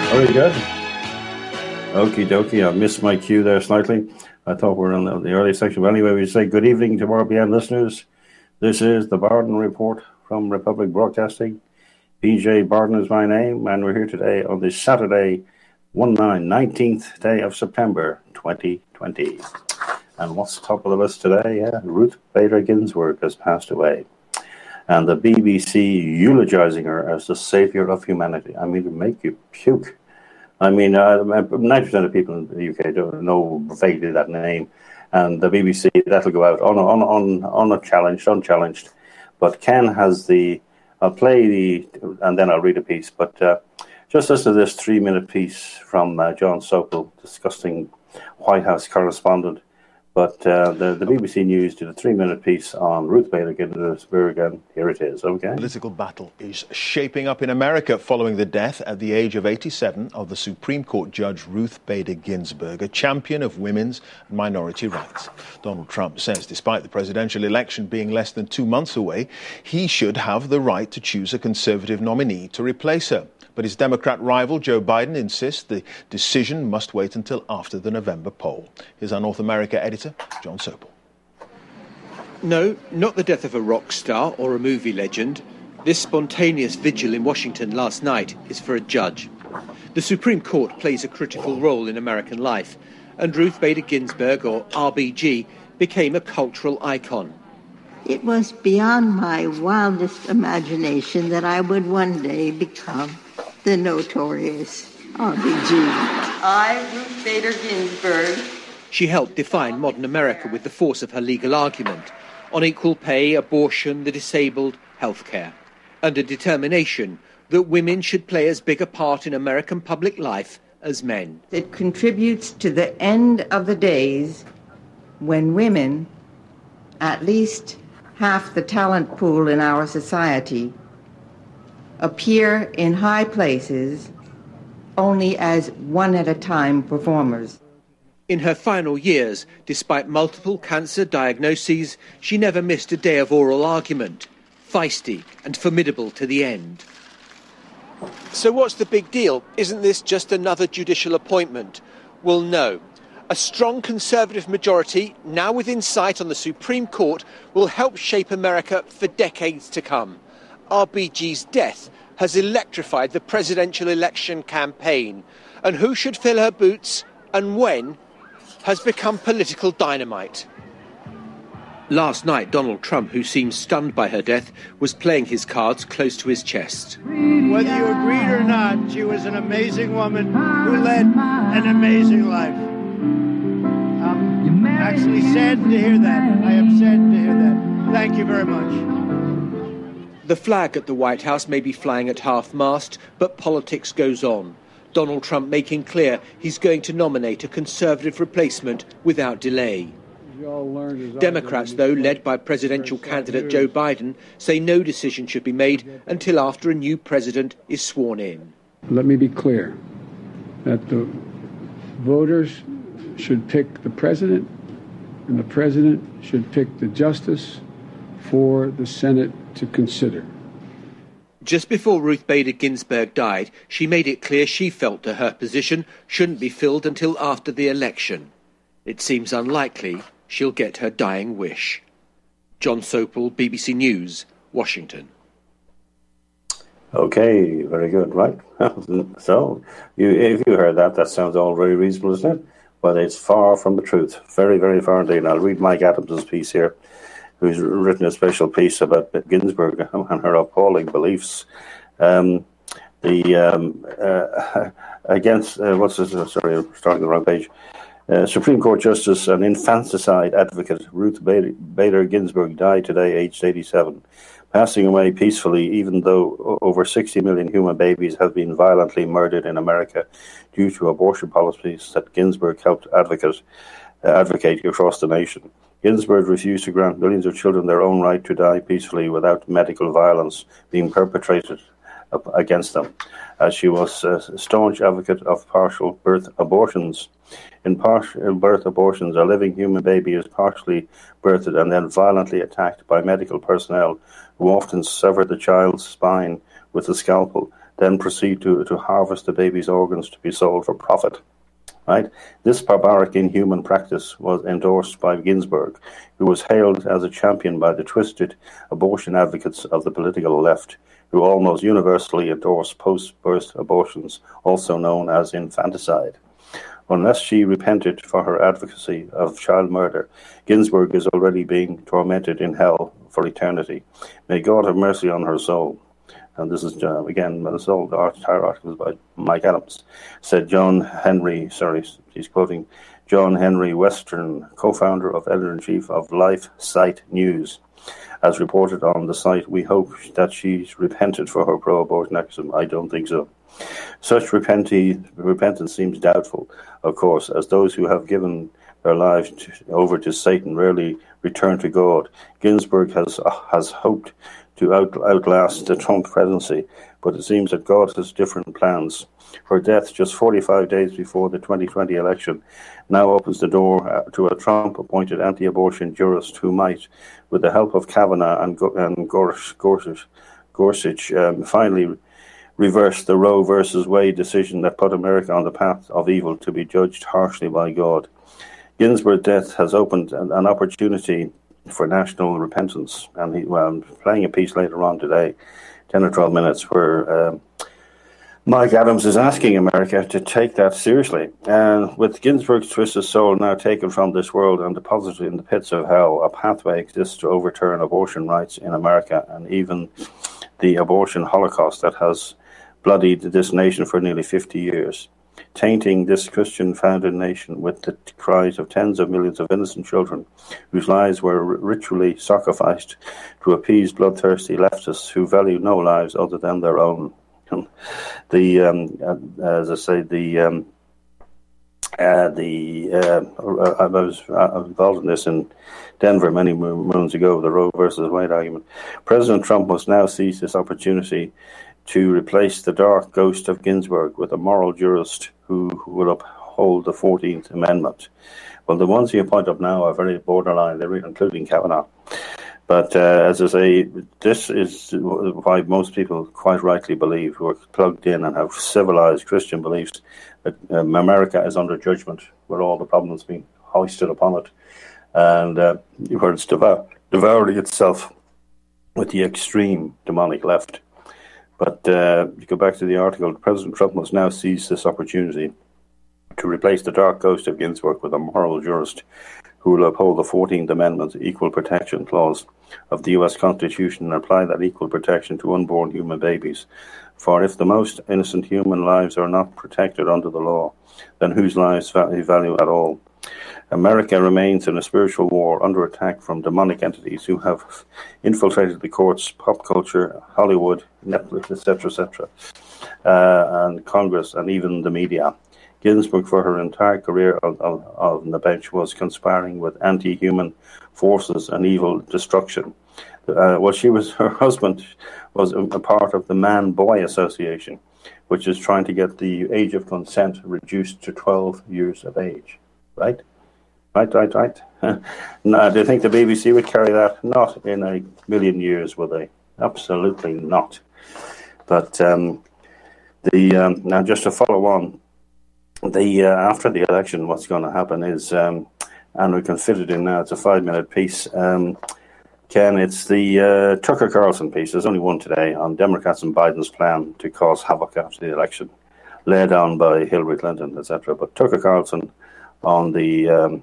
Very good. Okie dokie. I missed my cue there slightly. I thought we were in the early section. But anyway, we say good evening to RBN listeners. This is the Barden Report from Republic Broadcasting. PJ Barden is my name, and we're here today on this Saturday, 19th day of September 2020. And what's top of the list today? Ruth Bader Ginsburg has passed away. And the BBC eulogizing her as the savior of humanity. I mean, to make you puke. I mean, 90% of people in the UK don't know vaguely that name. And the BBC, that'll go out unchallenged. But Ken has I'll play and then I'll read a piece. But just listen to this 3-minute piece from John Sopel, discussing White House correspondent. But the BBC News did a 3-minute piece on Ruth Bader Ginsburg, and here it is, okay? Political battle is shaping up in America following the death at the age of 87 of the Supreme Court Judge Ruth Bader Ginsburg, a champion of women's and minority rights. Donald Trump says despite the presidential election being less than 2 months away, he should have the right to choose a conservative nominee to replace her. But his Democrat rival, Joe Biden, insists the decision must wait until after the November poll. Here's our North America editor, John Sopel. No, not the death of a rock star or a movie legend. This spontaneous vigil in Washington last night is for a judge. The Supreme Court plays a critical role in American life, and Ruth Bader Ginsburg, or RBG, became a cultural icon. It was beyond my wildest imagination that I would one day become the notorious RBG. I, Ruth Bader Ginsburg. She helped define modern America with the force of her legal argument on equal pay, abortion, the disabled, healthcare, and a determination that women should play as big a part in American public life as men. It contributes to the end of the days when women, at least half the talent pool in our society, appear in high places only as one-at-a-time performers. In her final years, despite multiple cancer diagnoses, she never missed a day of oral argument, feisty and formidable to the end. So what's the big deal? Isn't this just another judicial appointment? Well, no. A strong Conservative majority, now within sight on the Supreme Court, will help shape America for decades to come. RBG's death has electrified the presidential election campaign, and who should fill her boots and when has become political dynamite. Last night, Donald Trump, who seemed stunned by her death, was playing his cards close to his chest. Whether you agreed or not, she was an amazing woman who led an amazing life. I'm actually saddened to hear that. I am saddened to hear that. Thank you very much. The flag at the White House may be flying at half-mast, but politics goes on. Donald Trump making clear he's going to nominate a Conservative replacement without delay. Democrats, though, led by presidential candidate Joe Biden, say no decision should be made until after a new president is sworn in. Let me be clear that the voters should pick the president, and the president should pick the justice for the Senate to consider. Just before Ruth Bader Ginsburg died, she made it clear she felt that her position shouldn't be filled until after the election. It seems unlikely she'll get her dying wish. John Sopel, BBC News, Washington. Okay, very good, right? So, if you heard that sounds all very reasonable, isn't it? But it's far from the truth. Very, very far indeed. And I'll read Mike Adams' piece here, who's written a special piece about Ginsburg and her appalling beliefs. Starting the wrong page. Supreme Court Justice and infanticide advocate Ruth Bader Ginsburg died today, aged 87, passing away peacefully, even though over 60 million human babies have been violently murdered in America due to abortion policies that Ginsburg helped advocate across the nation. Ginsburg refused to grant millions of children their own right to die peacefully without medical violence being perpetrated against them, as she was a staunch advocate of partial birth abortions. In partial birth abortions, a living human baby is partially birthed and then violently attacked by medical personnel who often sever the child's spine with a scalpel, then proceed to harvest the baby's organs to be sold for profit. Right? This barbaric, inhuman practice was endorsed by Ginsburg, who was hailed as a champion by the twisted abortion advocates of the political left, who almost universally endorse post-birth abortions, also known as infanticide. Unless she repented for her advocacy of child murder, Ginsburg is already being tormented in hell for eternity. May God have mercy on her soul. And this is, again, the entire article is by Mike Adams. Said he's quoting John Henry Western, co-founder of editor-in-chief of Life Site News. As reported on the site, we hope that she's repented for her pro-abortion activism. I don't think so. Such repentance seems doubtful, of course, as those who have given their lives over to Satan rarely return to God. Ginsburg has hoped to outlast the Trump presidency, but it seems that God has different plans. Her death just 45 days before the 2020 election now opens the door to a Trump-appointed anti-abortion jurist who might, with the help of Kavanaugh and Gorsuch, finally reverse the Roe versus Wade decision that put America on the path of evil to be judged harshly by God. Ginsburg's death has opened an opportunity for national repentance, and I'm playing a piece later on today, 10 or 12 minutes, where Mike Adams is asking America to take that seriously. And with Ginsburg's twisted soul now taken from this world and deposited in the pits of hell, a pathway exists to overturn abortion rights in America and even the abortion holocaust that has bloodied this nation for nearly 50 years. Tainting this Christian-founded nation with the cries of tens of millions of innocent children whose lives were ritually sacrificed to appease bloodthirsty leftists who value no lives other than their own. As I say, I was involved in this in Denver many moons ago, the Roe versus Wade argument. President Trump must now seize this opportunity to replace the dark ghost of Ginsburg with a moral jurist who will uphold the 14th Amendment. Well, the ones you point up now are very borderline, including Kavanaugh. But as I say, this is why most people quite rightly believe, who are plugged in and have civilized Christian beliefs, that America is under judgment with all the problems being hoisted upon it. And where it's devouring itself with the extreme demonic left. But you go back to the article, President Trump must now seize this opportunity to replace the dark ghost of Ginsburg with a moral jurist who will uphold the 14th Amendment Equal Protection Clause of the U.S. Constitution and apply that equal protection to unborn human babies. For if the most innocent human lives are not protected under the law, then whose lives value at all? America remains in a spiritual war under attack from demonic entities who have infiltrated the courts, pop culture, Hollywood, Netflix, etc., and Congress, and even the media. Ginsburg, for her entire career on the bench, was conspiring with anti-human forces and evil destruction. Her husband was a part of the Man-Boy Association, which is trying to get the age of consent reduced to 12 years of age. Right? Right. No, do you think the BBC would carry that? Not in a million years, will they? Absolutely not. But now, just to follow on, after the election, what's going to happen is, and we can fit it in now, it's a 5-minute piece. Ken, it's the Tucker Carlson piece. There's only one today on Democrats and Biden's plan to cause havoc after the election, led on by Hillary Clinton, etc. But Tucker Carlson on the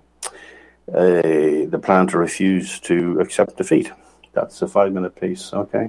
plan to refuse to accept defeat. That's a 5-minute piece. Okay.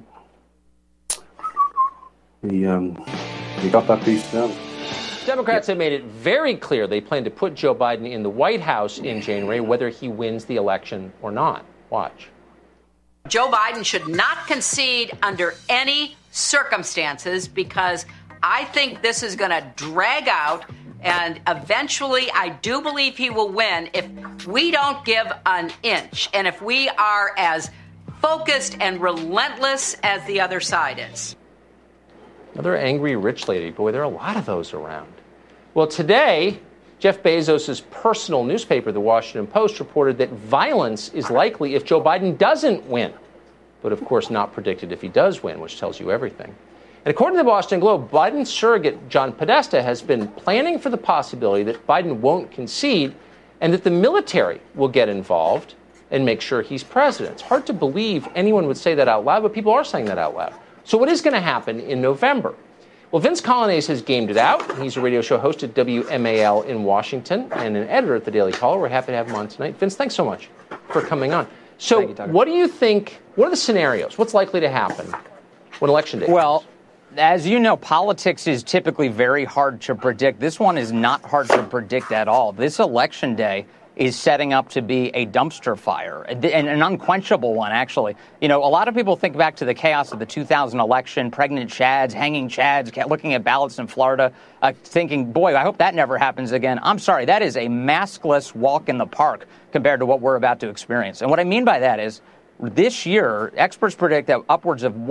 You got that piece down? Democrats have made it very clear they plan to put Joe Biden in the White House in January, whether he wins the election or not. Watch. Joe Biden should not concede under any circumstances, because I think this is going to drag out, and eventually I do believe he will win if we don't give an inch and if we are as focused and relentless as the other side is. Another angry rich lady. Boy, there are a lot of those around. Well, today, Jeff Bezos' personal newspaper, The Washington Post, reported that violence is likely if Joe Biden doesn't win. But, of course, not predicted if he does win, which tells you everything. And according to the Boston Globe, Biden's surrogate, John Podesta, has been planning for the possibility that Biden won't concede and that the military will get involved and make sure he's president. It's hard to believe anyone would say that out loud, but people are saying that out loud. So what is going to happen in November? Well, Vince Coglianese has gamed it out. He's a radio show host at WMAL in Washington and an editor at the Daily Caller. We're happy to have him on tonight. Vince, thanks so much for coming on. So what do you think, what are the scenarios? What's likely to happen when Election Day comes? As you know, politics is typically very hard to predict. This one is not hard to predict at all. This Election Day is setting up to be a dumpster fire, and an unquenchable one, actually. You know, a lot of people think back to the chaos of the 2000 election, pregnant chads, hanging chads, looking at ballots in Florida, thinking, boy, I hope that never happens again. I'm sorry, that is a maskless walk in the park compared to what we're about to experience. And what I mean by that is, this year, experts predict that upwards of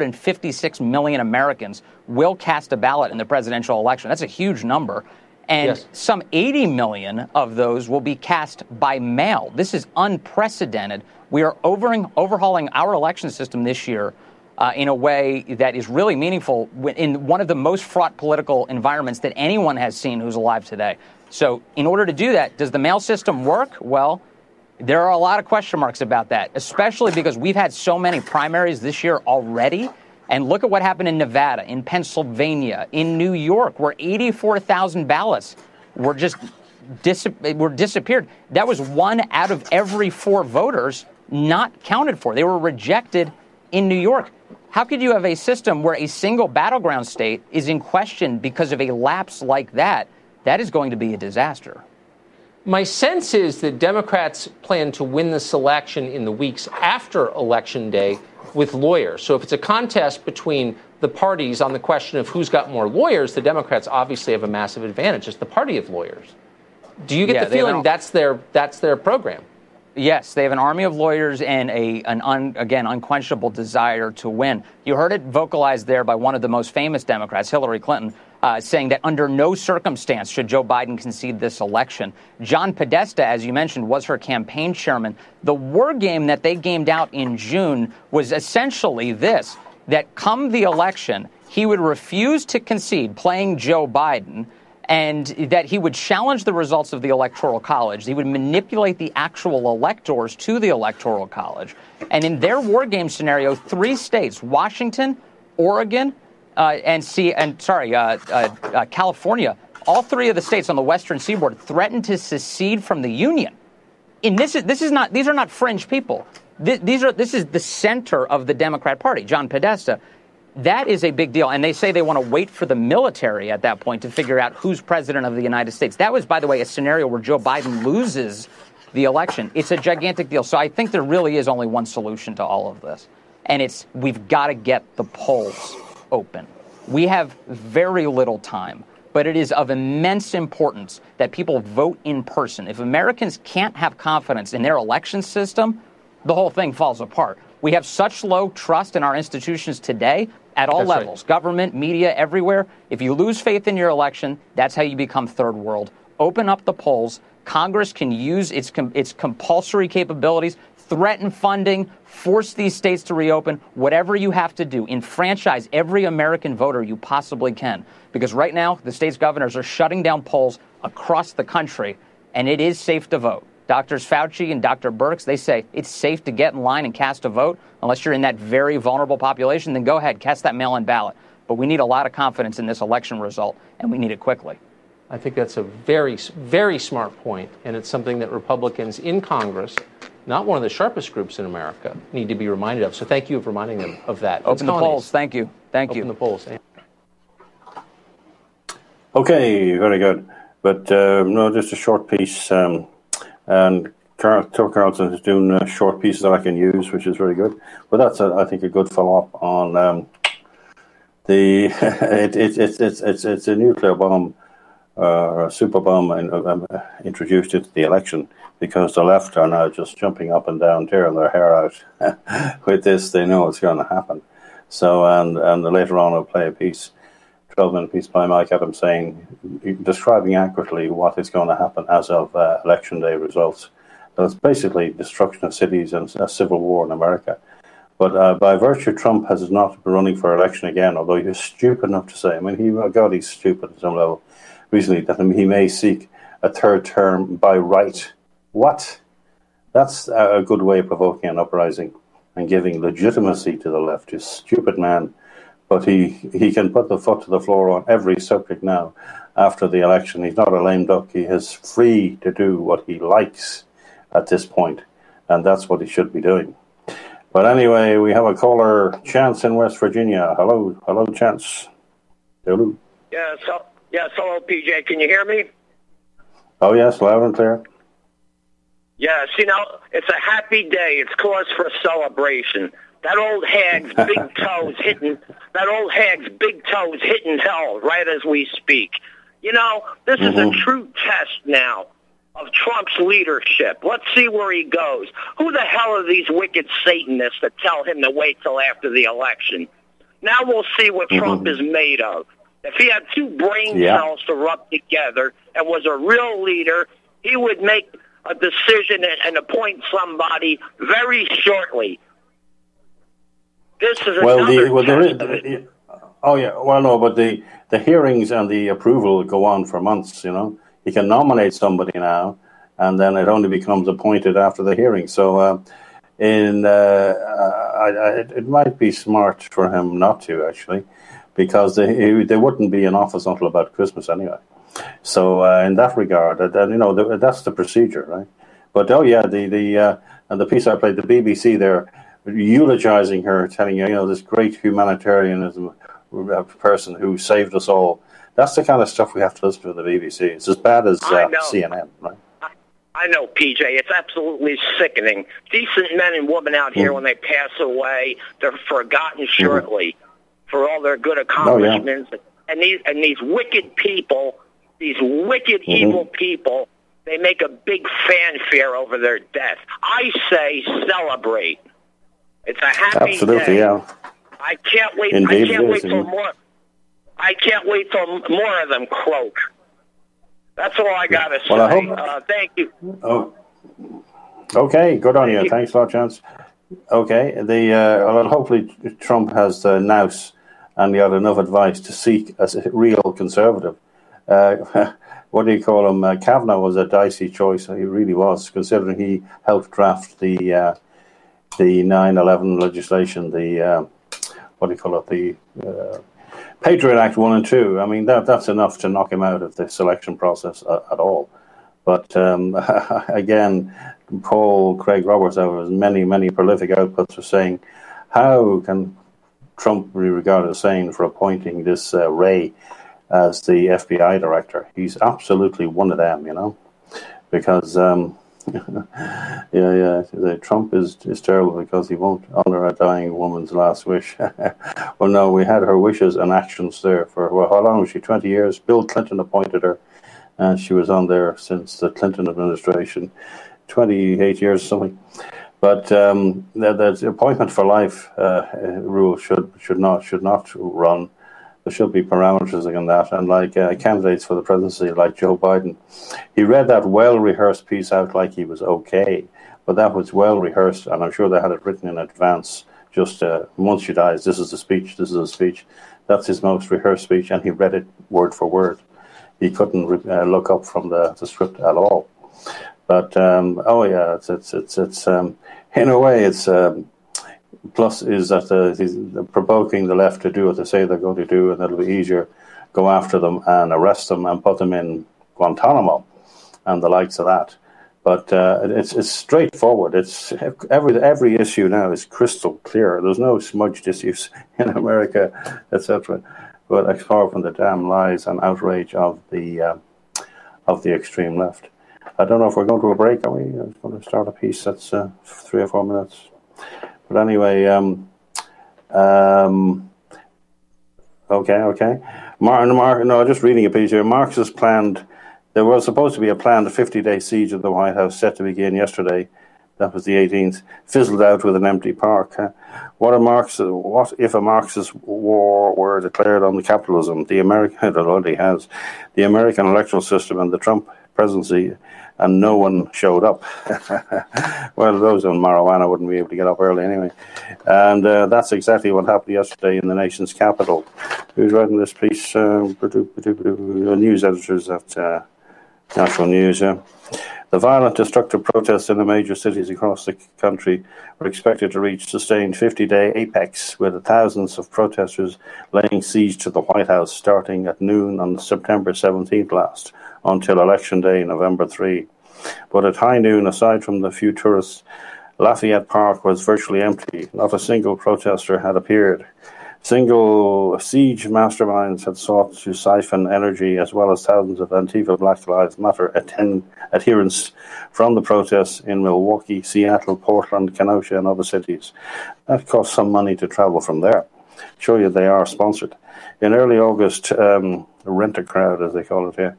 156 million Americans will cast a ballot in the presidential election. That's a huge number. And some 80 million of those will be cast by mail. This is unprecedented. We are overhauling our election system this year in a way that is really meaningful in one of the most fraught political environments that anyone has seen who's alive today. So in order to do that, does the mail system work? Well, there are a lot of question marks about that, especially because we've had so many primaries this year already. And look at what happened in Nevada, in Pennsylvania, in New York, where 84,000 ballots were just disappeared. That was 1 out of every 4 voters not counted for. They were rejected in New York. How could you have a system where a single battleground state is in question because of a lapse like that? That is going to be a disaster. My sense is that Democrats plan to win this election in the weeks after Election Day with lawyers. So if it's a contest between the parties on the question of who's got more lawyers, the Democrats obviously have a massive advantage. It's the party of lawyers. Do you get the feeling that's their program? Yes, they have an army of lawyers and an unquenchable desire to win. You heard it vocalized there by one of the most famous Democrats, Hillary Clinton, saying that under no circumstance should Joe Biden concede this election. John Podesta, as you mentioned, was her campaign chairman. The war game that they gamed out in June was essentially this, that come the election, he would refuse to concede playing Joe Biden, and that he would challenge the results of the Electoral College. He would manipulate the actual electors to the Electoral College. And in their war game scenario, 3 states, Washington, Oregon, California, all 3 of the states on the Western Seaboard threatened to secede from the Union. And these are not fringe people. This is the center of the Democrat Party, John Podesta. That is a big deal. And they say they want to wait for the military at that point to figure out who's president of the United States. That was, by the way, a scenario where Joe Biden loses the election. It's a gigantic deal. So I think there really is only one solution to all of this. And it's we've got to get the polls open. We have very little time, but it is of immense importance that people vote in person. If Americans can't have confidence in their election system, the whole thing falls apart. We have such low trust in our institutions today at all levels, government, media, everywhere. If you lose faith in your election, that's how you become third world. Open up the polls. Congress can use its compulsory capabilities, threaten funding, force these states to reopen, whatever you have to do. Enfranchise every American voter you possibly can. Because right now, the state's governors are shutting down polls across the country, and it is safe to vote. Doctors Fauci and Dr. Birx, they say it's safe to get in line and cast a vote. Unless you're in that very vulnerable population, then go ahead, cast that mail-in ballot. But we need a lot of confidence in this election result, and we need it quickly. I think that's a very, very smart point, and it's something that Republicans in Congress, not one of the sharpest groups in America, need to be reminded of. So thank you for reminding them of that. Open the polls. Thank you. Open the polls. Okay, very good. But no, just a short piece. And Tucker Carlson is doing short pieces that I can use, which is very good. But that's, I think, a good follow-up on it's a nuclear bomb or a super bomb introduced into the election because the left are now just jumping up and down, tearing their hair out with this. They know it's going to happen. So, and later on I'll play a piece, 12-minute piece by Mike Adams describing accurately what is going to happen as of Election Day results. So it's basically destruction of cities and a civil war in America. But by virtue, Trump has not been running for election again, although he was stupid enough to say, I mean, he's stupid at some level recently, that he may seek a third term by right. What? That's a good way of provoking an uprising and giving legitimacy to the left. He's a stupid man, but he can put the foot to the floor on every subject now after the election. He's not a lame duck. He is free to do what he likes at this point, and that's what he should be doing. But anyway, we have a caller, Chance in West Virginia. Hello, Chance. Hello. Yes, hello, PJ. Can you hear me? Oh, yes, loud and clear. Yes, it's a happy day. It's cause for celebration. That old hag's big toes hitting hell right as we speak. This is a true test now of Trump's leadership. Let's see where he goes. Who the hell are these wicked Satanists that tell him to wait till after the election? Now we'll see what Trump is made of. If he had two brain cells to rub together and was a real leader, he would make a decision and appoint somebody very shortly. This is the hearings and the approval go on for months. He can nominate somebody now, and then it only becomes appointed after the hearing. So, it might be smart for him not to actually, because they wouldn't be in office until about Christmas anyway. So, in that regard, that's the procedure, right? But the piece I played, the BBC, they're eulogizing her, telling this great humanitarianism person who saved us all. That's the kind of stuff we have to listen to the BBC. It's as bad as CNN, right? I know, PJ. It's absolutely sickening. Decent men and women out here, when they pass away, they're forgotten shortly for all their good accomplishments. And these wicked people, these wicked, evil people, they make a big fanfare over their death. I say celebrate. It's a happy day. Yeah. I can't wait. Indeed, I can't wait till more. I can't wait till more of them croak. That's all I got to say. Well, thank you. Oh, okay. Good on you. Thanks a lot, Chance. Okay. Hopefully Trump has the nous and he had enough advice to seek as a real conservative. What do you call him? Kavanaugh was a dicey choice. He really was, considering he helped draft the 9/11 legislation, the Patriot Act 1 and 2. I mean, that's enough to knock him out of the selection process at all. But again, Paul Craig Roberts, over his many prolific outputs, was saying, how can Trump be regarded as sane for appointing this Wray as the FBI director? He's absolutely one of them, because Trump is terrible because he won't honor a dying woman's last wish. Well, no, we had her wishes and actions there for, how long was she? 20 years. Bill Clinton appointed her, and she was on there since the Clinton administration, 28 years or something. But the appointment for life rule should not run. There should be parameters on that. And like candidates for the presidency, like Joe Biden, he read that well-rehearsed piece out like he was okay. But that was well-rehearsed, and I'm sure they had it written in advance. Just once she dies, this is the speech, this is the speech. That's his most rehearsed speech, and he read it word for word. He couldn't look up from the script at all. But, it's in a way, it's... Plus is that he's provoking the left to do what they say they're going to do, and it'll be easier go after them and arrest them and put them in Guantanamo and the likes of that. But it's straightforward. It's every issue now is crystal clear. There's no smudged issues in America, etc. But apart from the damn lies and outrage of the extreme left. I don't know if we're going to a break. Are we? I'm going to start a piece that's 3 or 4 minutes. But anyway, okay. No, just reading a piece here. Marx has planned. There was supposed to be a planned 50-day siege of the White House set to begin yesterday. That was the 18th. Fizzled out with an empty park. What if a Marxist war were declared on the capitalism? The American electoral system and the Trump presidency, and no one showed up. Well, those on marijuana wouldn't be able to get up early anyway. And that's exactly what happened yesterday in the nation's capital. Who's writing this piece? News editors at National News, yeah. The violent, destructive protests in the major cities across the country were expected to reach sustained 50-day apex, with thousands of protesters laying siege to the White House starting at noon on September 17th last, until Election Day, November 3. But at high noon, aside from the few tourists, Lafayette Park was virtually empty. Not a single protester had appeared. Single siege masterminds had sought to siphon energy, as well as thousands of Antifa Black Lives Matter adherents from the protests in Milwaukee, Seattle, Portland, Kenosha, and other cities. That cost some money to travel from there. Show you they are sponsored. In early August, Rent-A-Crowd, as they call it here,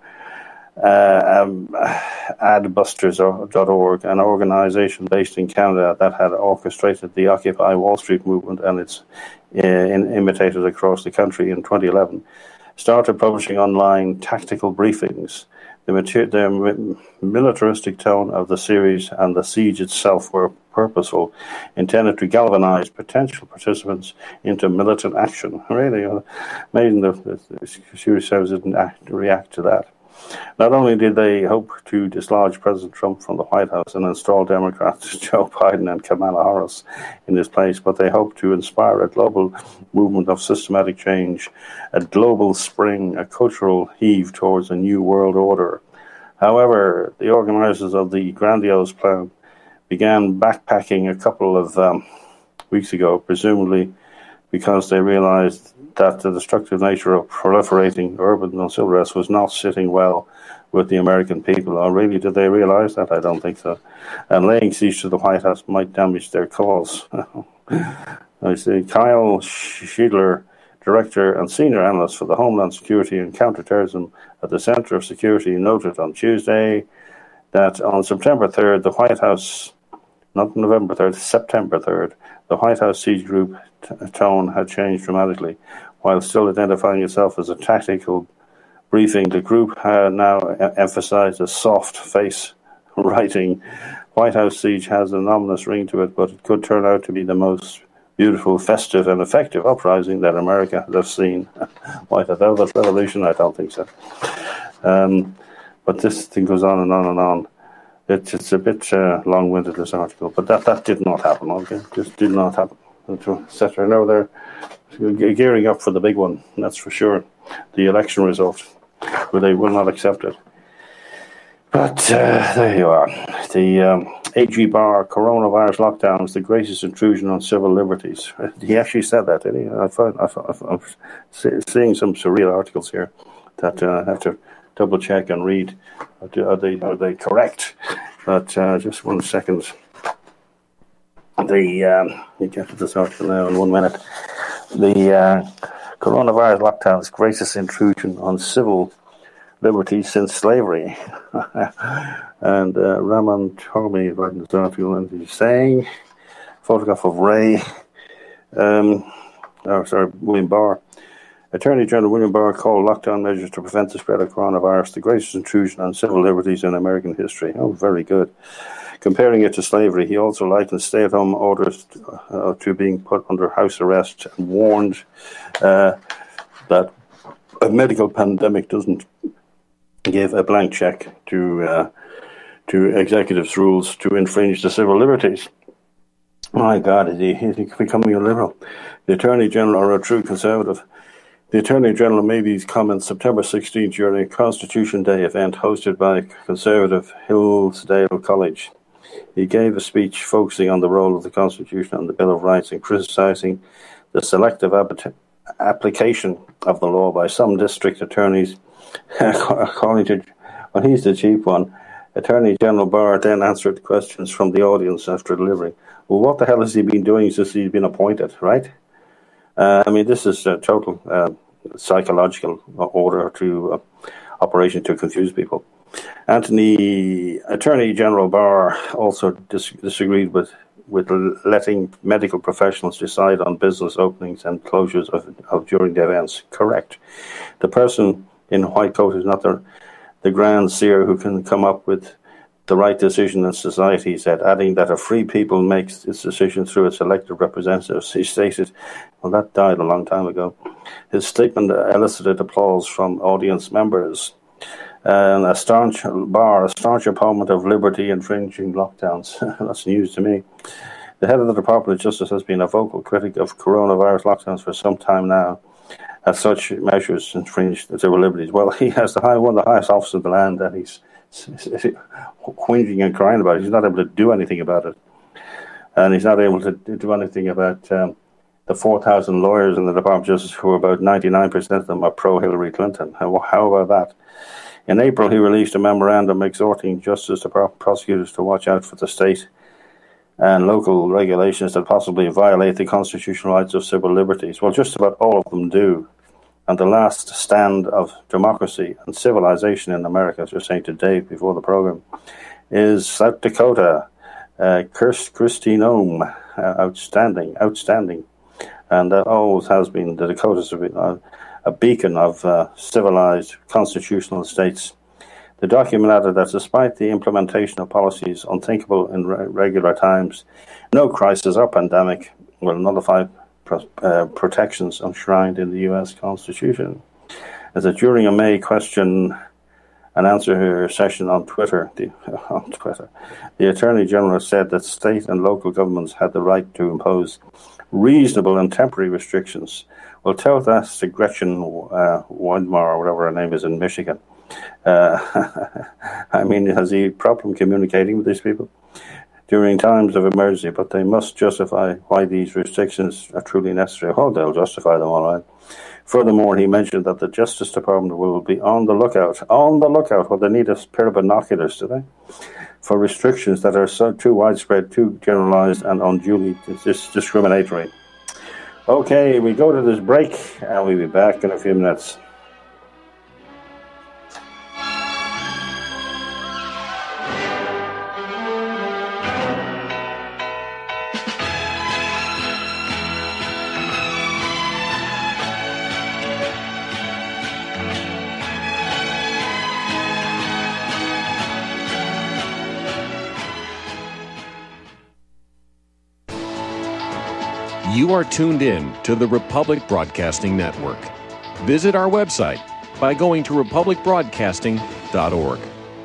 Adbusters.org, an organization based in Canada that had orchestrated the Occupy Wall Street movement and its imitators across the country in 2011, started publishing online tactical briefings. The militaristic tone of the series and the siege itself were purposeful, intended to galvanize potential participants into militant action. Really amazing the Security Service didn't react to that. Not only did they hope to dislodge President Trump from the White House and install Democrats Joe Biden and Kamala Harris in his place, but they hoped to inspire a global movement of systematic change, a global spring, a cultural heave towards a new world order. However, the organizers of the grandiose plan began backpacking a couple of weeks ago, presumably because they realized that the destructive nature of proliferating urban civil unrest was not sitting well with the American people. Or really, did they realize that? I don't think so. And laying siege to the White House might damage their cause. I see Kyle Schiedler, Director and Senior Analyst for the Homeland Security and Counterterrorism at the Center of Security, noted on Tuesday that on September 3rd, the White House, not November 3rd, September 3rd, the White House siege group tone had changed dramatically. While still identifying itself as a tactical briefing, the group had now emphasized a soft face, writing, White House siege has an ominous ring to it, but it could turn out to be the most beautiful, festive, and effective uprising that America has ever seen. Might a velvet revolution? I don't think so. But this thing goes on and on and on. It's a bit long-winded, this article, but that did not happen, okay? Just did not happen. Etc. Now they're gearing up for the big one, that's for sure, the election result, where they will not accept it. But there you are. The AG Barr, coronavirus lockdowns, the greatest intrusion on civil liberties. He actually said that, did he? I'm seeing some surreal articles here that I have to double check and read. Are they correct? But just 1 second. You get to this article now in 1 minute. The coronavirus lockdowns, greatest intrusion on civil liberties since slavery. And Raman Tomi writing this article, and he's saying, photograph of William Barr. Attorney General William Barr called lockdown measures to prevent the spread of coronavirus the greatest intrusion on civil liberties in American history. Oh, very good. Comparing it to slavery, he also likened stay-at-home orders to being put under house arrest and warned that a medical pandemic doesn't give a blank check to executives' rules to infringe the civil liberties. My God, is he becoming a liberal? The Attorney General, or a true conservative? The Attorney General made these comments September 16th during a Constitution Day event hosted by conservative Hillsdale College. He gave a speech focusing on the role of the Constitution and the Bill of Rights and criticizing the selective application of the law by some district attorneys. According to, well, he's the chief one. Attorney General Barr then answered questions from the audience after delivering. Well, what the hell has he been doing since he's been appointed, right? This is a total psychological order to operation to confuse people. Attorney General Barr also disagreed with letting medical professionals decide on business openings and closures of during the events. Correct. The person in white coat is not the grand seer who can come up with the right decision in society, he said, adding that a free people makes its decision through its elected representatives. He stated, well, that died a long time ago. His statement elicited applause from audience members. And a staunch opponent of liberty infringing lockdowns. That's news to me. The head of the Department of Justice has been a vocal critic of coronavirus lockdowns for some time now, as such measures infringe civil liberties. Well, he has one of the highest offices in the land, and he's whinging and crying about it. He's not able to do anything about it. And he's not able to do anything about the 4,000 lawyers in the Department of Justice, who about 99% of them are pro-Hillary Clinton. How about that? In April, he released a memorandum exhorting Justice Department prosecutors to watch out for the state and local regulations that possibly violate the constitutional rights of civil liberties. Well, just about all of them do. And the last stand of democracy and civilization in America, as you're saying to Dave before the program, is South Dakota. Kristi Noem, outstanding. And that always has been, the Dakotas have been a beacon of civilized constitutional states. The document added that despite the implementation of policies unthinkable in regular times, no crisis or pandemic will nullify protections enshrined in the U.S. Constitution. As that during a May question and answer session on Twitter, the Attorney General said that state and local governments had the right to impose reasonable and temporary restrictions. Well, tell that to Gretchen Whitmer, or whatever her name is, in Michigan. I mean, has he a problem communicating with these people during times of emergency? But they must justify why these restrictions are truly necessary. Oh, they'll justify them all right. Furthermore, he mentioned that the Justice Department will be on the lookout. Well, they need a pair of binoculars, do they? For restrictions that are so too widespread, too generalized, and unduly discriminatory. Okay, we go to this break, and we'll be back in a few minutes. You are tuned in to the Republic Broadcasting Network. Visit our website by going to republicbroadcasting.org.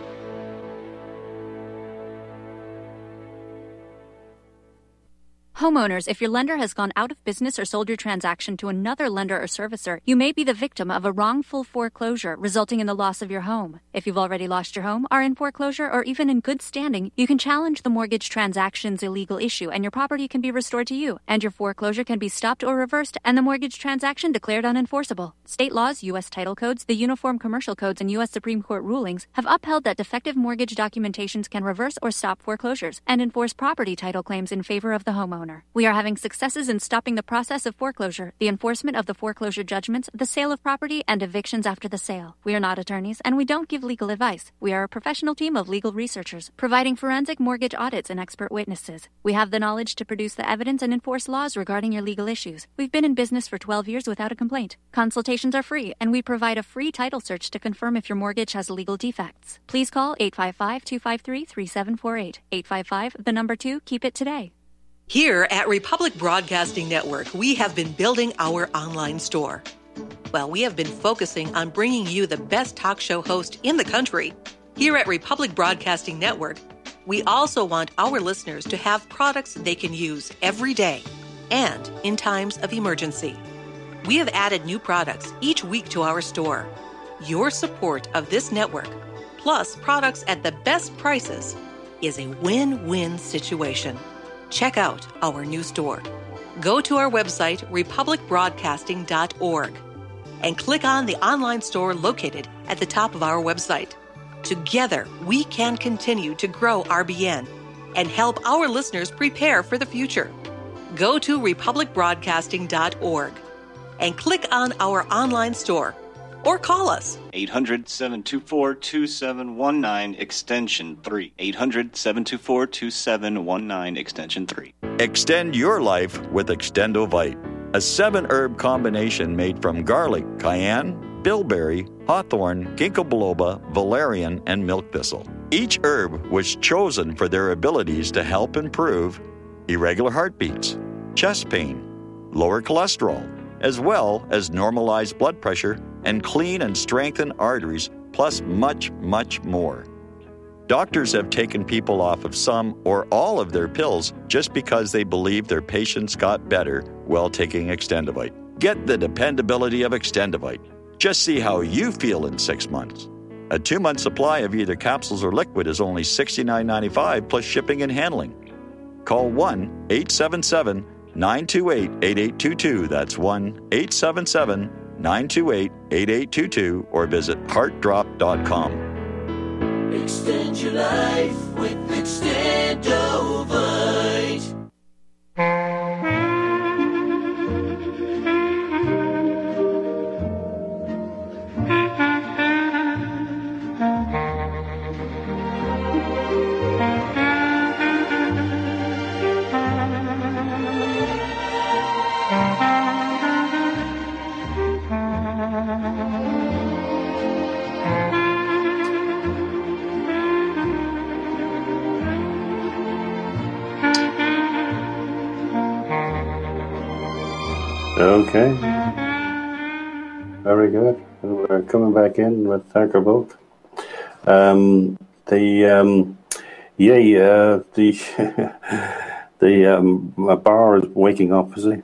Homeowners, if your lender has gone out of business or sold your transaction to another lender or servicer, you may be the victim of a wrongful foreclosure, resulting in the loss of your home. If you've already lost your home, are in foreclosure, or even in good standing, you can challenge the mortgage transaction's illegal issue, and your property can be restored to you, and your foreclosure can be stopped or reversed, and the mortgage transaction declared unenforceable. State laws, U.S. title codes, the Uniform Commercial Codes, and U.S. Supreme Court rulings have upheld that defective mortgage documentations can reverse or stop foreclosures and enforce property title claims in favor of the homeowner. We are having successes in stopping the process of foreclosure, the enforcement of the foreclosure judgments, the sale of property, and evictions after the sale. We are not attorneys, and we don't give legal advice. We are a professional team of legal researchers, providing forensic mortgage audits and expert witnesses. We have the knowledge to produce the evidence and enforce laws regarding your legal issues. We've been in business for 12 years without a complaint. Consultations are free, and we provide a free title search to confirm if your mortgage has legal defects. Please call 855-253-3748. 855, keep it today. Here at Republic Broadcasting Network, we have been building our online store. Well, we have been focusing on bringing you the best talk show host in the country. Here at Republic Broadcasting Network, we also want our listeners to have products they can use every day and in times of emergency. We have added new products each week to our store. Your support of this network, plus products at the best prices, is a win-win situation. Check out our new store. Go to our website, republicbroadcasting.org, and click on the online store located at the top of our website. Together, we can continue to grow RBN and help our listeners prepare for the future. Go to republicbroadcasting.org and click on our online store, or call us. 800-724-2719, extension 3. 800-724-2719, extension 3. Extend your life with Extendovite, a 7-herb combination made from garlic, cayenne, bilberry, hawthorn, ginkgo biloba, valerian, and milk thistle. Each herb was chosen for their abilities to help improve irregular heartbeats, chest pain, lower cholesterol, as well as normalize blood pressure and clean and strengthen arteries, plus much, much more. Doctors have taken people off of some or all of their pills just because they believe their patients got better while taking Extendivite. Get the dependability of Extendivite. Just see how you feel in 6 months. A 2-month supply of either capsules or liquid is only $69.95 plus shipping and handling. Call 1-877-928-8822. That's 1-877-928-8822 or visit heartdrop.com. Extend your life with Extendovite. Okay. Very good. We're coming back in with Thanker Bulk. The bar is waking up, is he?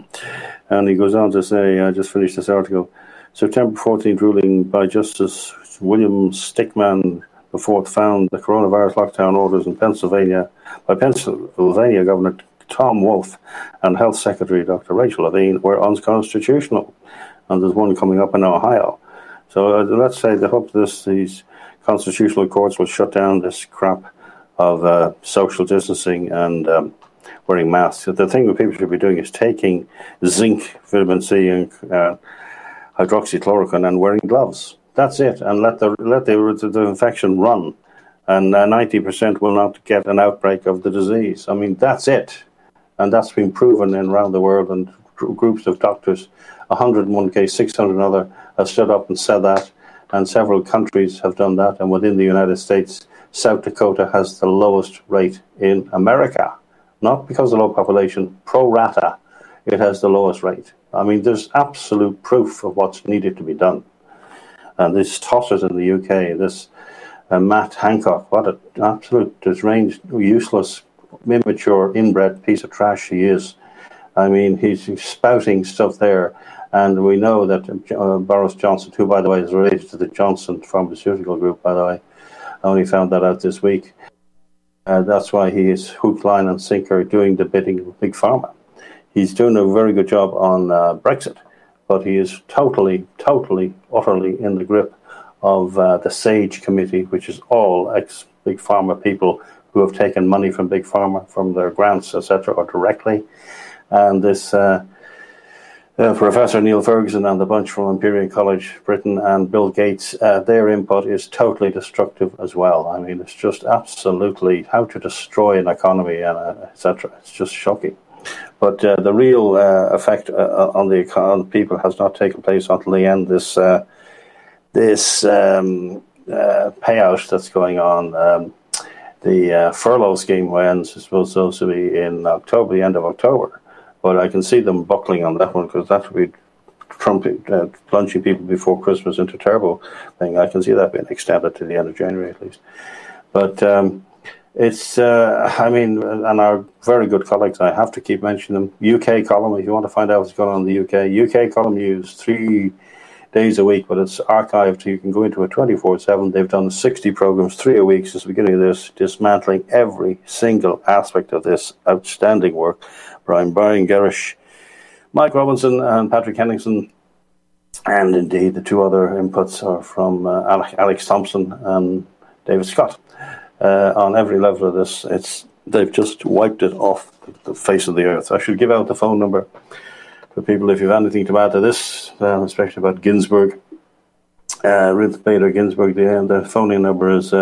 And he goes on to say, I just finished this article, September 14th ruling by Justice William Stickman IV found the coronavirus lockdown orders in Pennsylvania by Pennsylvania Governor Tom Wolf and Health Secretary Dr. Rachel Levine were unconstitutional, and there's one coming up in Ohio. So let's say they hope these constitutional courts will shut down this crap of social distancing and wearing masks. The thing that people should be doing is taking zinc, vitamin C, and hydroxychloroquine and wearing gloves. That's it, and let the infection run, and 90% will not get an outbreak of the disease. I mean, that's it. And that's been proven around the world, and groups of doctors, 101 case, 600 another, have stood up and said that, and several countries have done that, and within the United States, South Dakota has the lowest rate in America. Not because of low population, pro rata, it has the lowest rate. I mean, there's absolute proof of what's needed to be done. And this tossers in the UK, this Matt Hancock, what an absolute deranged, useless, immature, inbred piece of trash he is. I mean, he's spouting stuff there, and we know that Boris Johnson, who, by the way, is related to the Johnson Pharmaceutical Group, by the way, I only found that out this week. That's why he is hook, line, and sinker doing the bidding of Big Pharma. He's doing a very good job on Brexit, but he is totally, utterly in the grip of the SAGE committee, which is all ex-Big Pharma people who have taken money from Big Pharma, from their grants, etc., or directly. And this Professor Neil Ferguson and the bunch from Imperial College Britain and Bill Gates, their input is totally destructive as well. I mean, it's just absolutely how to destroy an economy, and etc. It's just shocking. But the real effect on the people has not taken place until the end. This payout that's going on. The furlough scheme ends, is supposed to be in October, the end of October. But I can see them buckling on that one, because that would be plunging people before Christmas into a terrible thing. I can see that being extended to the end of January at least. But it's, I mean, and our very good colleagues, I have to keep mentioning them. UK column, if you want to find out what's going on in the UK. UK column news 3 days a week, but it's archived. You can go into it 24/7. They've done 60 programs, 3 a week since the beginning of this, dismantling every single aspect of this outstanding work. Brian Garish, Mike Robinson, and Patrick Henningsen, and indeed the two other inputs are from Alex Thompson and David Scott. On every level of this, they've just wiped it off the face of the earth. I should give out the phone number for people if you have anything to add to this, especially about Ginsburg. Ruth Bader Ginsburg, the phone number is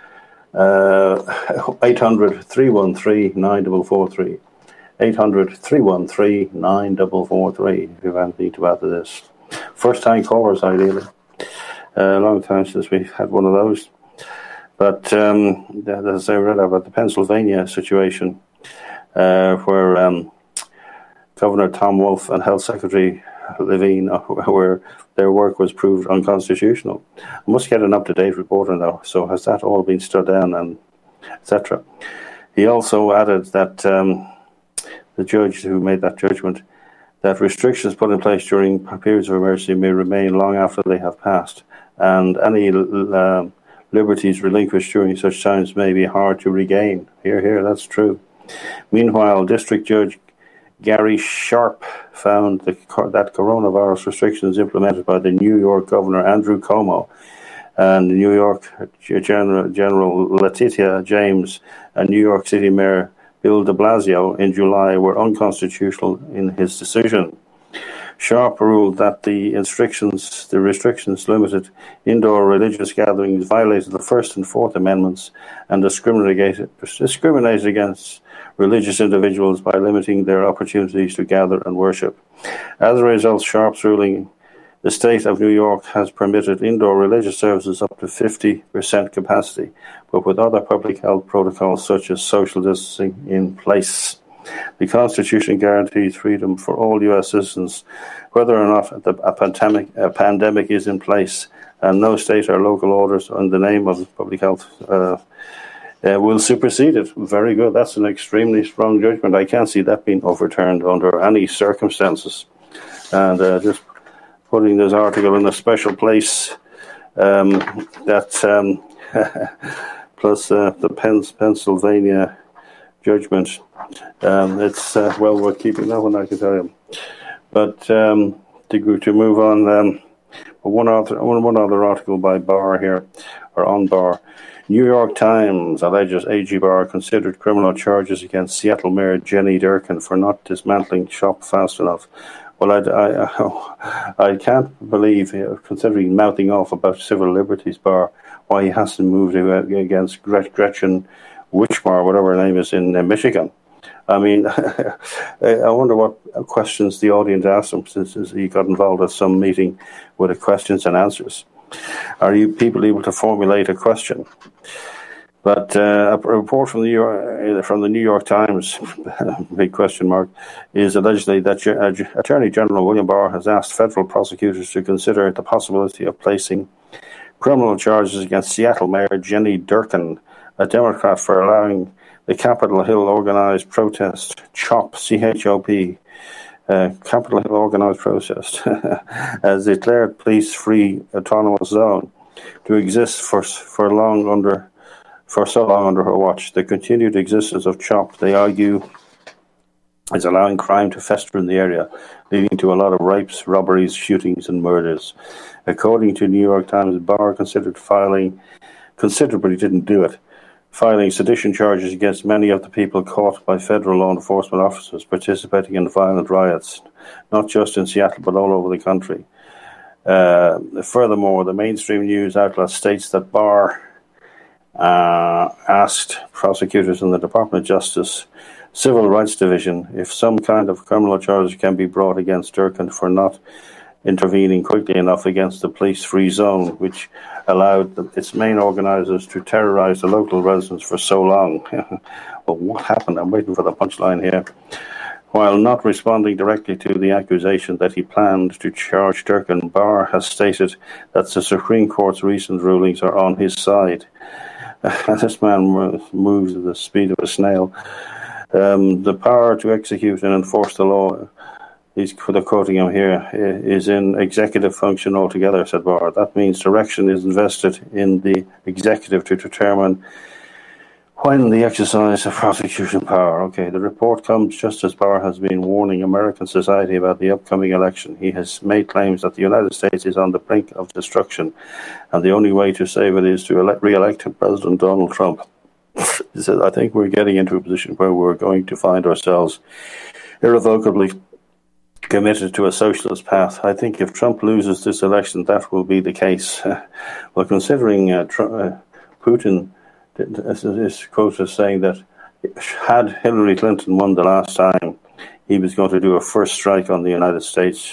800-313-9443. 800-313-9443 if you have anything to add to this. first-time callers, ideally. A long time since we've had one of those. But as I read about the Pennsylvania situation, where Governor Tom Wolf and Health Secretary Levine, where their work was proved unconstitutional. I must get an up-to-date report on that. So has that all been stood down, and etc.? He also added that the judge who made that judgment, that restrictions put in place during periods of emergency may remain long after they have passed, and any liberties relinquished during such times may be hard to regain. Hear, that's true. Meanwhile, District Judge Gary Sharp found that coronavirus restrictions implemented by the New York Governor Andrew Cuomo and New York General Letitia James and New York City Mayor Bill de Blasio in July were unconstitutional in his decision. Sharp ruled that the restrictions limited indoor religious gatherings violated the First and Fourth Amendments and discriminated against religious individuals by limiting their opportunities to gather and worship. As a result, Sharp's ruling, the state of New York has permitted indoor religious services up to 50% capacity, but with other public health protocols such as social distancing in place. The Constitution guarantees freedom for all U.S. citizens, whether or not a pandemic is in place, and no state or local orders in the name of public health will supersede it. Very good. That's an extremely strong judgment. I can't see that being overturned under any circumstances. And just putting this article in a special place, plus the Pennsylvania judgment. It's well worth keeping that one, I can tell you. But to move on, one other article by Barr here, or on Barr. New York Times alleges AG Barr considered criminal charges against Seattle Mayor Jenny Durkan for not dismantling shop fast enough. Well, I can't believe, considering mouthing off about civil liberties, Barr, why he hasn't moved against Gretchen Whitmer, whatever her name is, in Michigan. I mean, I wonder what questions the audience asked him since he got involved at some meeting with the questions and answers. Are you people able to formulate a question? But a report from the New York Times, big question mark, is allegedly that Attorney General William Barr has asked federal prosecutors to consider the possibility of placing criminal charges against Seattle Mayor Jenny Durkan, a Democrat, for allowing the Capitol Hill organized protest, CHOP, C-H-O-P, Capitol Hill organized protest, as declared police-free autonomous zone, to exist for so long under her watch. The continued existence of CHOP, they argue, is allowing crime to fester in the area, leading to a lot of rapes, robberies, shootings, and murders. According to New York Times, Barr considered but he didn't do it, filing sedition charges against many of the people caught by federal law enforcement officers participating in violent riots, not just in Seattle, but all over the country. Furthermore, the mainstream news outlet states that Barr asked prosecutors in the Department of Justice Civil Rights Division if some kind of criminal charges can be brought against Durkan for not intervening quickly enough against the police-free zone, which allowed its main organizers to terrorize the local residents for so long. Well, what happened? I'm waiting for the punchline here. While not responding directly to the accusation that he planned to charge Durkan, Barr has stated that the Supreme Court's recent rulings are on his side. This man moves at the speed of a snail. The power to execute and enforce the law, he's quoting him here, is in executive function altogether, said Barr. That means direction is invested in the executive to determine when the exercise of prosecution power. Okay, the report comes just as Barr has been warning American society about the upcoming election. He has made claims that the United States is on the brink of destruction, and the only way to save it is to re-elect President Donald Trump. He said, I think we're getting into a position where we're going to find ourselves irrevocably committed to a socialist path. I think if Trump loses this election, that will be the case. Well, considering Putin is quoted as saying that had Hillary Clinton won the last time, he was going to do a first strike on the United States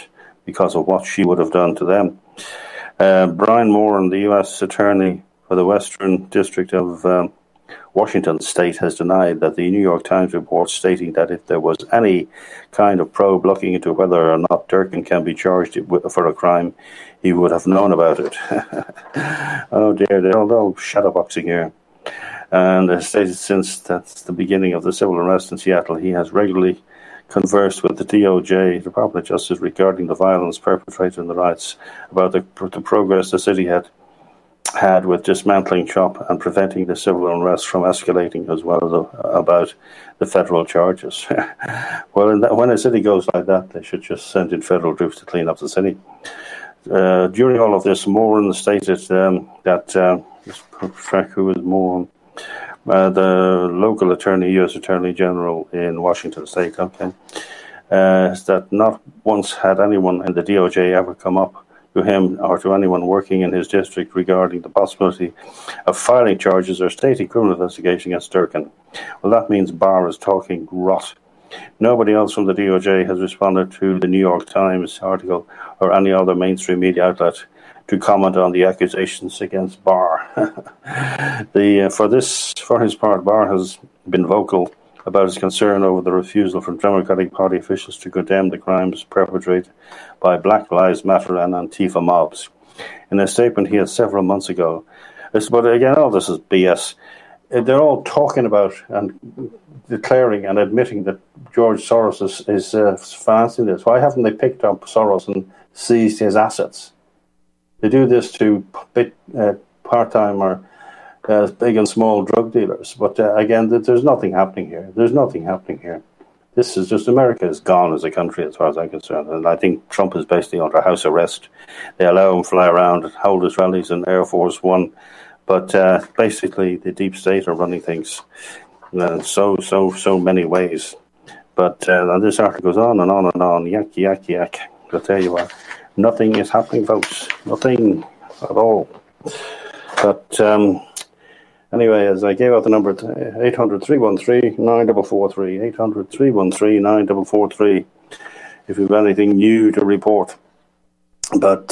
because of what she would have done to them. Brian Moran, the U.S. Attorney for the Western District of Washington State, has denied that the New York Times report stating that if there was any kind of probe looking into whether or not Durkin can be charged for a crime, he would have known about it. Oh dear, they're all shadowboxing here. And as stated since that's the beginning of the civil unrest in Seattle, he has regularly conversed with the DOJ, the Department of Justice, regarding the violence perpetrated in the riots, about the progress the city had with dismantling CHOP and preventing the civil unrest from escalating, as well as about the federal charges. Well, when a city goes like that, they should just send in federal troops to clean up the city. During all of this, Moran stated that who was Moran? The local attorney, U.S. Attorney General in Washington State, that not once had anyone in the DOJ ever come up to him or to anyone working in his district regarding the possibility of filing charges or stating criminal investigation against Durkin. Well, that means Barr is talking rot. Nobody else from the DOJ has responded to the New York Times article or any other mainstream media outlet to comment on the accusations against Barr. For his part, Barr has been vocal about his concern over the refusal from Democratic Party officials to condemn the crimes perpetrated by Black Lives Matter and Antifa mobs. In a statement he had several months ago, but again, all this is BS. They're all talking about and declaring and admitting that George Soros is financing this. Why haven't they picked up Soros and seized his assets? They do this to part-time or big and small drug dealers. But again, there's nothing happening here. There's nothing happening here. This is just, America is gone as a country as far as I'm concerned. And I think Trump is basically under house arrest. They allow him to fly around and hold his rallies in Air Force One. But basically, the deep state are running things in so many ways. But this article goes on and on and on. Yak, yak, yak. I'll tell you what. Nothing is happening, folks. Nothing at all. But anyway, as I gave out the number, 800-313-9443, 800-313-9443, if you have anything new to report. But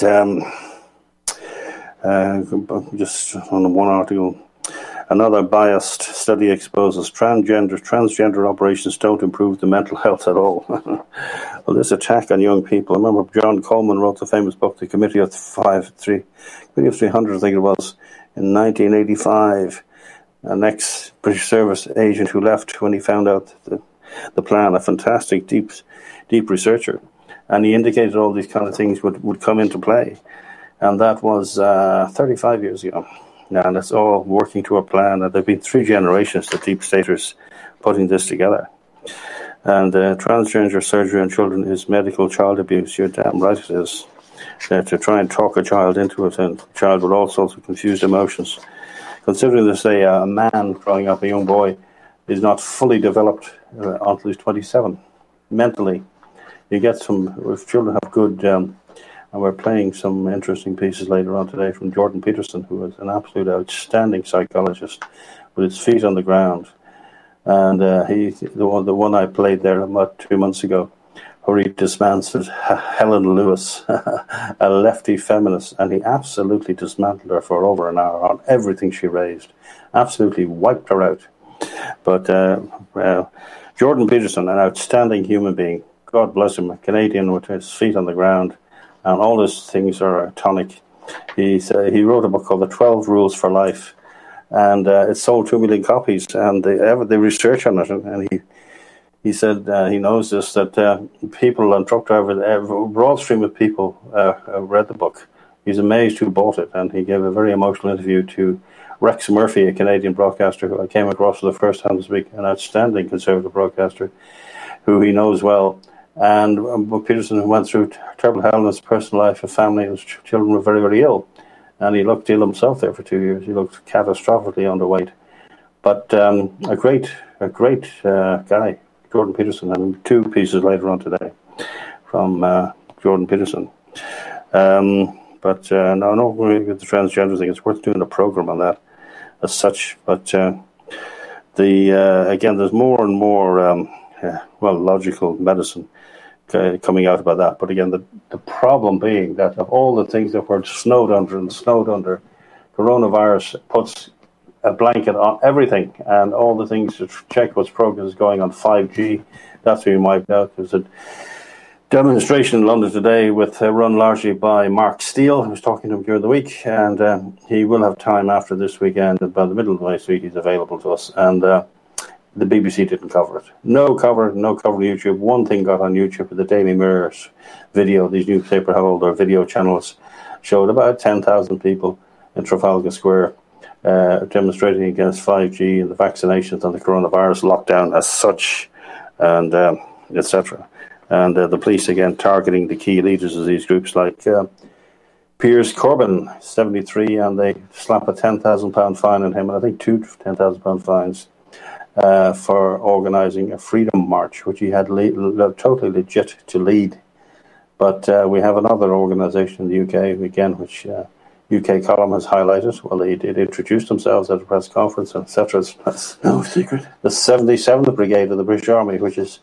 just on one article, another biased study exposes transgender operations don't improve the mental health at all. Well, this attack on young people. I remember John Coleman wrote the famous book, The Committee of 300, I think it was, in 1985. An ex-British service agent who left when he found out the plan, a fantastic, deep researcher. And he indicated all these kind of things would come into play. And that was 35 years ago. And it's all working to a plan. And there have been 3 generations of deep staters putting this together. And transgender surgery on children is medical child abuse. You're damn right it is. To try and talk a child into it, and a child with all sorts of confused emotions. Considering this, a man growing up, a young boy, is not fully developed until he's 27. Mentally, you get if children have good, and we're playing some interesting pieces later on today from Jordan Peterson, who is an absolute outstanding psychologist with his feet on the ground. And the one I played there about 2 months ago, where he dismantled Helen Lewis, a lefty feminist, and he absolutely dismantled her for over an hour on everything she raised. Absolutely wiped her out. But Jordan Peterson, an outstanding human being, God bless him, a Canadian with his feet on the ground, and all his things are tonic. He wrote a book called The 12 Rules for Life, and it sold 2 million copies, and they research on it, and he said he knows this, that people and truck drivers, a broad stream of people read the book. He's amazed who bought it, and he gave a very emotional interview to Rex Murphy, a Canadian broadcaster who I came across for the first time this week, an outstanding conservative broadcaster who he knows well. And Peterson went through terrible hell in his personal life, his family, his children were very, very ill. And he looked ill himself there for 2 years. He looked catastrophically underweight. But a great guy. Jordan Peterson, and 2 pieces later on today from Jordan Peterson. But no, with the transgender thing, it's worth doing a program on that as such. But again, there's more and more logical medicine coming out about that. But again, the problem being that of all the things that we're snowed under, coronavirus puts a blanket on everything, and all the things to check what's progress is going on 5G. That's being wiped out. There's a demonstration in London today run largely by Mark Steele. I was talking to him during the week, and he will have time after this weekend. By the middle of next week, he's available to us. And the BBC didn't cover it. No cover on YouTube. One thing got on YouTube with the Daily Mirror's video. These newspaper have all their video channels. Showed about 10,000 people in Trafalgar Square demonstrating against 5G and the vaccinations and the coronavirus lockdown as such, and etc. And the police again targeting the key leaders of these groups like Piers Corbyn, 73, and they slap a £10,000 fine on him, and I think two £10,000 fines for organising a freedom march, which he had totally legit to lead. But we have another organisation in the UK, again, which UK column has highlighted. Well, they did introduce themselves at a press conference, etc. That's no secret. The 77th Brigade of the British Army, which is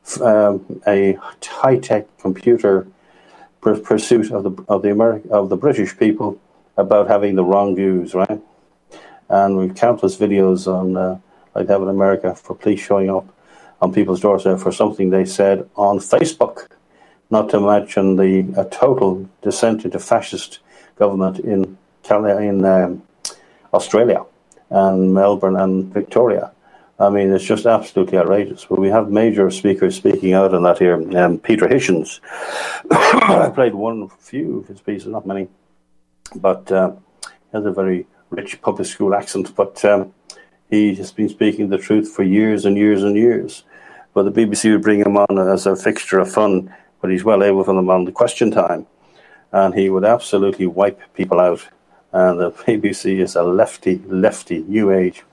a high-tech computer pursuit of the British people about having the wrong views, right? And we've countless videos on like they have in America for police showing up on people's doorstep for something they said on Facebook. Not to mention the total descent into fascist government in Australia and Melbourne and Victoria. I mean, it's just absolutely outrageous. But we have major speakers speaking out on that here. Peter Hitchens, I played few of his pieces, not many, but he has a very rich public school accent. But he has been speaking the truth for years and years and years. But the BBC would bring him on as a fixture of fun, but he's well able for them on the Question Time. And he would absolutely wipe people out. And the BBC is a lefty, new age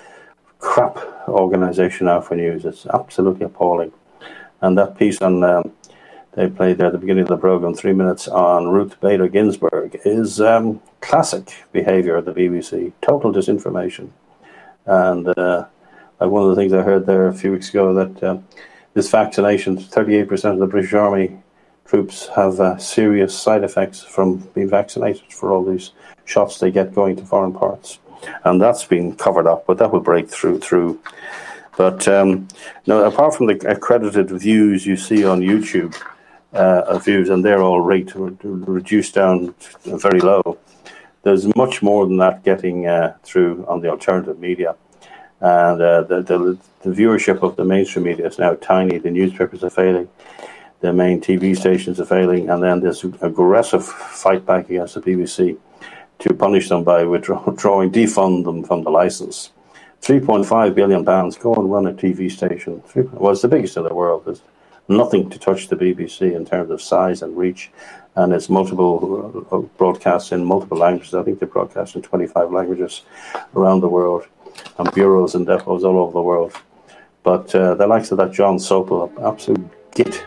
crap organisation now for news. It's absolutely appalling. And that piece on they played there at the beginning of the programme, 3 minutes, on Ruth Bader Ginsburg is classic behaviour of the BBC, total disinformation. And one of the things I heard there a few weeks ago that this vaccination, 38% of the British Army troops have serious side effects from being vaccinated for all these shots they get going to foreign parts. And that's been covered up, but that will break through. But no, apart from the accredited views you see on YouTube, views, and they're all reduced down very low, there's much more than that getting through on the alternative media. And the viewership of the mainstream media is now tiny. The newspapers are failing. The main TV stations are failing. And then there's aggressive fight back against the BBC to punish them by defund them from the licence. £3.5 billion, go and run a TV station. Well, it's the biggest in the world. There's nothing to touch the BBC in terms of size and reach. And it's multiple broadcasts in multiple languages. I think they broadcast in 25 languages around the world, and bureaus and depots all over the world. But the likes of that John Sopel, absolute git,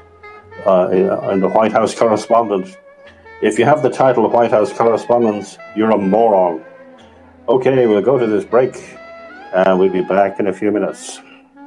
and the White House correspondent. If you have the title of White House correspondent, you're a moron. Okay, we'll go to this break, and we'll be back in a few minutes.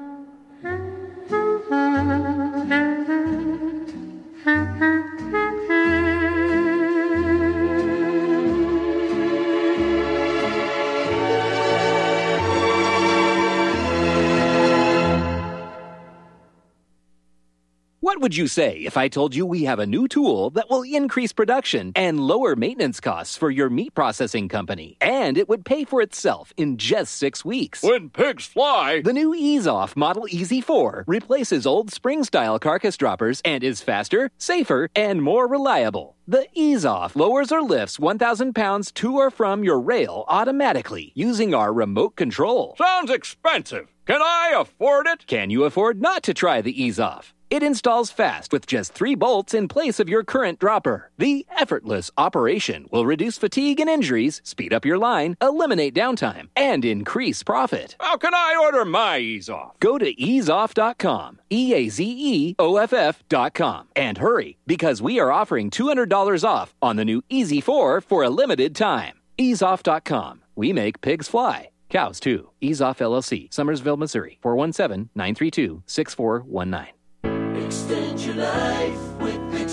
What would you say if I told you we have a new tool that will increase production and lower maintenance costs for your meat processing company? And it would pay for itself in just 6 weeks. When pigs fly! The new EaseOff Model EZ4 replaces old spring-style carcass droppers and is faster, safer, and more reliable. The EaseOff lowers or lifts 1,000 pounds to or from your rail automatically using our remote control. Sounds expensive. Can I afford it? Can you afford not to try the EaseOff? It installs fast with just 3 bolts in place of your current dropper. The effortless operation will reduce fatigue and injuries, speed up your line, eliminate downtime, and increase profit. How can I order my EaseOff? Go to easeoff.com, EAZEOFF.com, and hurry, because we are offering $200 off on the new EZ4 for a limited time. Easeoff.com. We make pigs fly. Cows, too. EaseOff LLC, Summersville, Missouri, 417-932-6419. Extend your life with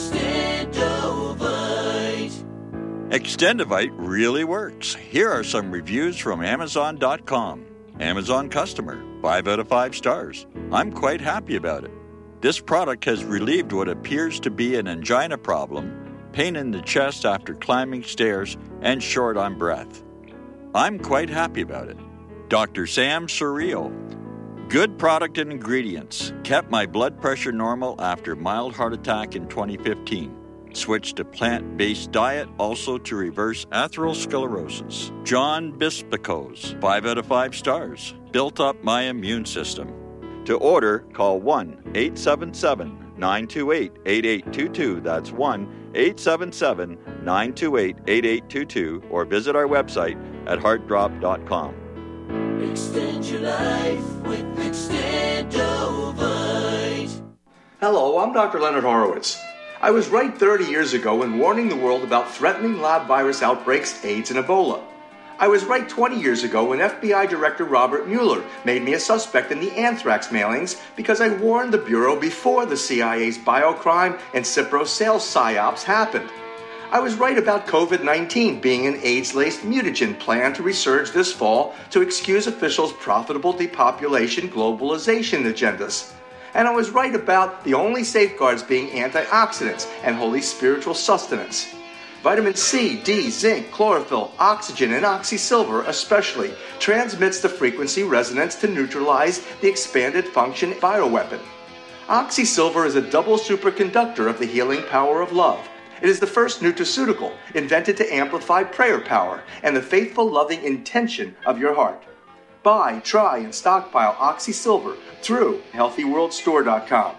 Extendovite. Extendovite really works. Here are some reviews from Amazon.com. Amazon customer, 5 out of 5 stars. I'm quite happy about it. This product has relieved what appears to be an angina problem, pain in the chest after climbing stairs, and short on breath. I'm quite happy about it. Dr. Sam Surreal. Good product and ingredients. Kept my blood pressure normal after mild heart attack in 2015. Switched to plant-based diet also to reverse atherosclerosis. John Bispicos, 5 out of 5 stars. Built up my immune system. To order, call 1-877-928-8822. That's 1-877-928-8822. Or visit our website at heartdrop.com. Extend your life with Extendovite. Hello, I'm Dr. Leonard Horowitz. I was right 30 years ago in warning the world about threatening lab virus outbreaks, AIDS, and Ebola. I was right 20 years ago when FBI Director Robert Mueller made me a suspect in the anthrax mailings because I warned the Bureau before the CIA's biocrime and Cipro sales psyops happened. I was right about COVID-19 being an AIDS-laced mutagen planned to resurge this fall to excuse officials' profitable depopulation globalization agendas. And I was right about the only safeguards being antioxidants and holy spiritual sustenance. Vitamin C, D, zinc, chlorophyll, oxygen, and oxysilver especially transmits the frequency resonance to neutralize the expanded function bioweapon. Oxysilver is a double superconductor of the healing power of love. It is the first nutraceutical invented to amplify prayer power and the faithful, loving intention of your heart. Buy, try, and stockpile Oxysilver through HealthyWorldStore.com.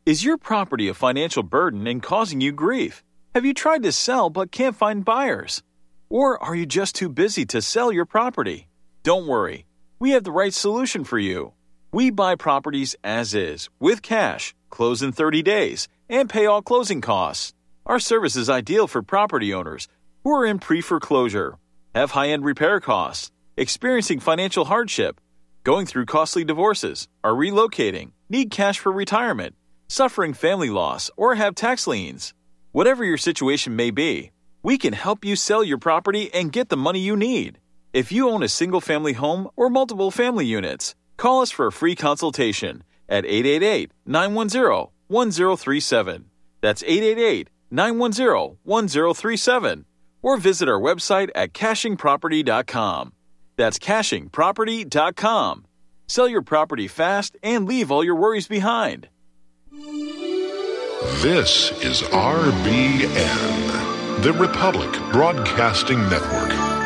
Is your property a financial burden and causing you grief? Have you tried to sell but can't find buyers? Or are you just too busy to sell your property? Don't worry. We have the right solution for you. We buy properties as is, with cash, close in 30 days, and pay all closing costs. Our service is ideal for property owners who are in pre-foreclosure, have high-end repair costs, experiencing financial hardship, going through costly divorces, are relocating, need cash for retirement, suffering family loss, or have tax liens. Whatever your situation may be, we can help you sell your property and get the money you need. If you own a single-family home or multiple family units, call us for a free consultation at 888-910-1037. That's 888-910-1037. Or visit our website at cashingproperty.com. That's cashingproperty.com. Sell your property fast and leave all your worries behind. This is RBN, the Republic Broadcasting Network.